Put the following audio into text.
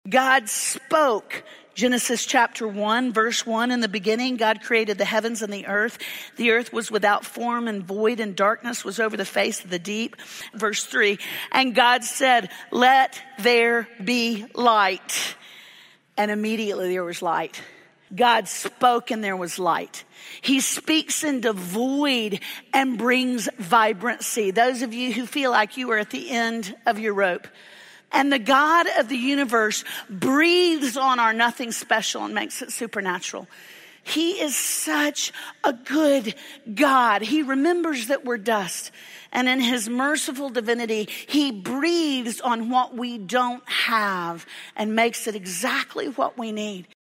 God spoke. Genesis chapter 1, verse 1, in the beginning, God created the heavens and the earth. The earth was without form and void, and darkness was over the face of the deep. Verse 3, and God said, let there be light. And immediately there was light. God spoke and there was light. He speaks into void and brings vibrancy. Those of you who feel like you are at the end of your rope. And the God of the universe breathes on our nothing special and makes it supernatural. He is such a good God. He remembers that we're dust. And in his merciful divinity, he breathes on what we don't have and makes it exactly what we need.